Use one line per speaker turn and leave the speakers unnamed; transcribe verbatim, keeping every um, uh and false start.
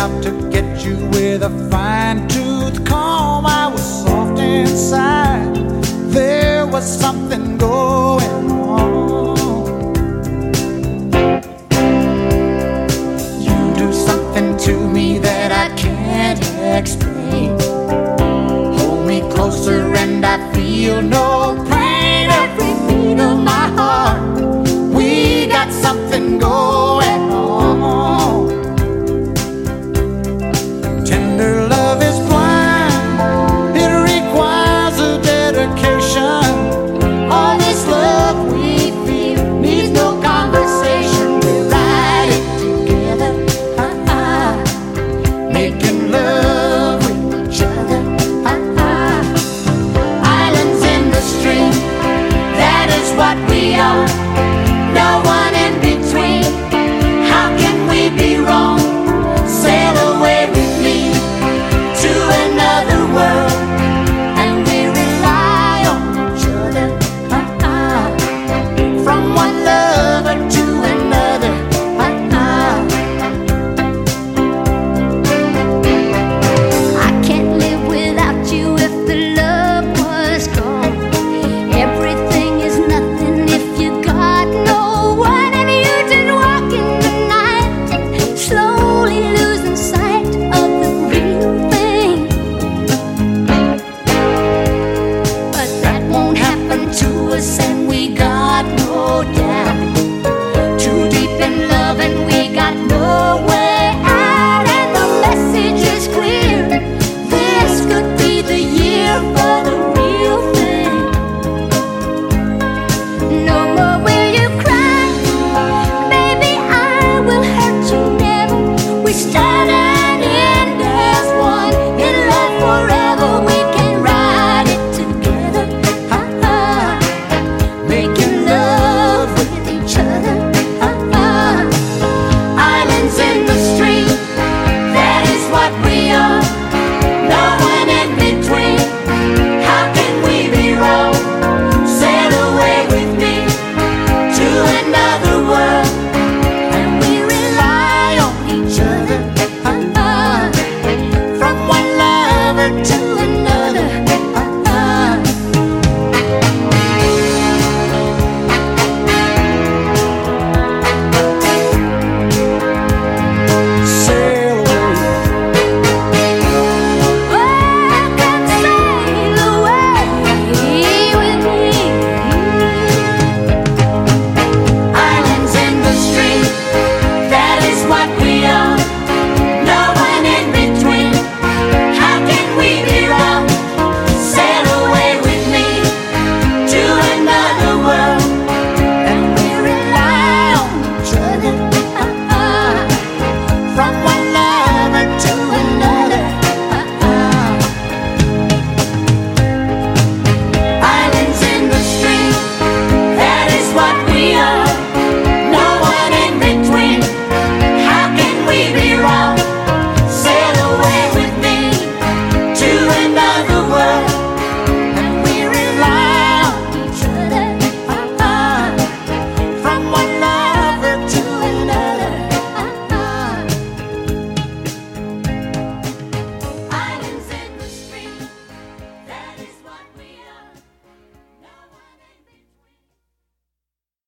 out to get you with a fine-tooth comb. I was soft inside, there was something going on. You do something to me that I can't explain. Hold me closer and I feel no pain. Every beat of my heart, we got something going on. Tender love is blind, it requires a dedication. All this love we feel needs no conversation. We ride it together, uh-uh, making love with each other, uh-uh. Islands in the stream, that is what we are. No one in between. How can we be wrong? Sail away with me to another world, and we rely on each other, uh-uh. From one lover to another, uh-uh. I can't live without you if the love was gone. Everything is nothing if you got no one, and you just walk in the night, slowly losing sight of the real thing. But that won't happen to us, and we got no doubt. Too deep in love, and we got no way out, and the message is clear. This could be the year for the real thing. No more will you cry, baby, I will hurt you never. We started